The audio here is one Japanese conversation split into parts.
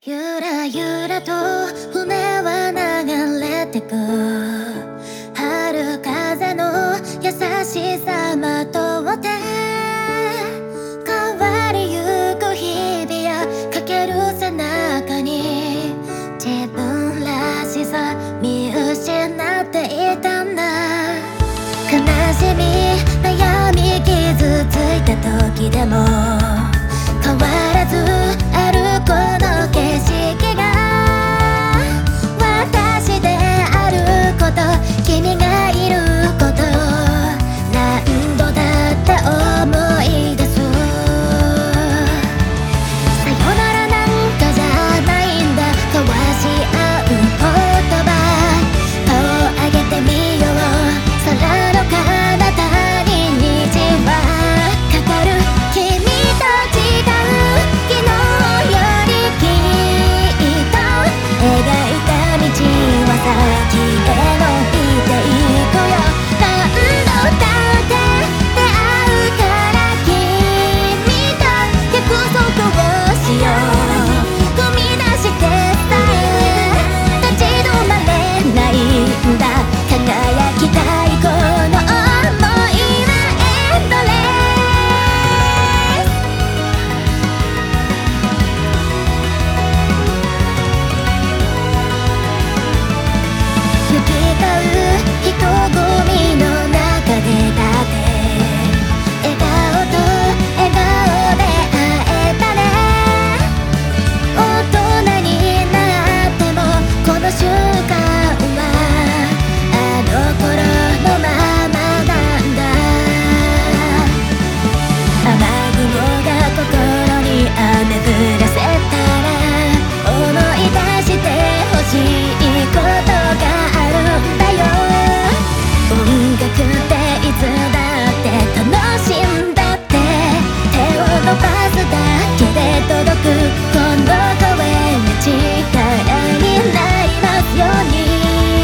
ゆらゆらと船は流れてく、春風の優しさまとって変わりゆく日々やかける背中に自分らしさ見失っていたんだ。悲しみ悩み傷ついた時でも変わらずあるこの景色が私であること、君がいること何度だって思い出す。さよならなんかじゃないんだ、交わし合う言葉、顔上げてみよう、空の彼方に虹はかかる。君と違う昨日よりきっと描いた道は先へ伸びていくよ。何度だって出会うから君と約束をしよう。踏み出してさえ立ち止まれないんだ、輝きたいこの想いはエンドレス。行き交う人混みの中でだって笑顔と笑顔で会えたね。大人になってもこの瞬間はあの頃のままなんだ。雨雲が心に雨降らせたら思い出してほしいことがあるんだよ。音楽っていつだって楽しんだって、手を伸ばすだけで届くこの声が力になりますように。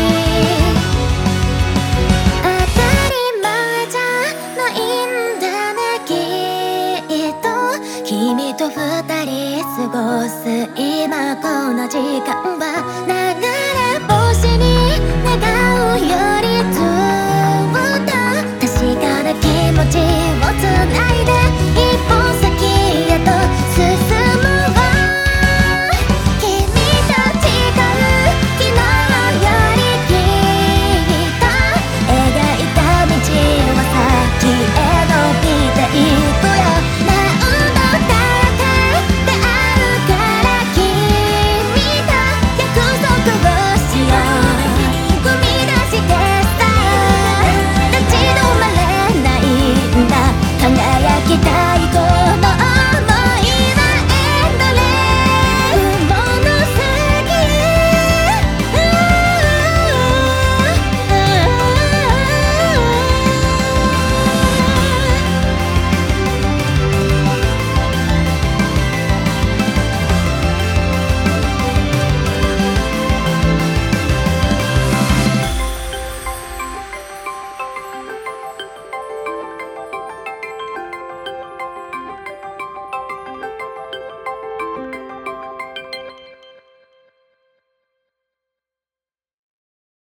当たり前じゃないんだね、きっと君と二人過ごす今この時間は流れ星に願うよりずっと確かな気持ちをつないで